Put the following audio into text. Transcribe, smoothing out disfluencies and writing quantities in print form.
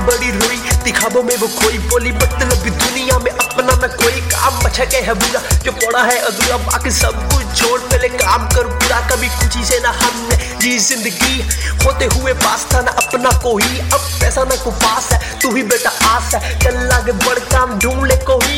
बड़ी रोई, दिखावों में वो खोई, बोली मतलब दुनिया में अपना न कोई, काम बचा के है बुरा जो पड़ा है अधूरा, बाकी सब कुछ छोड़ पहले काम कर पूरा। कभी खुशी से ना हमने जी जिंदगी, होते हुए पास था ना अपना कोई, अब पैसा ना को पास है, तू ही बेटा आस है, चल आगे बढ़ काम ढूंढ ले कोई।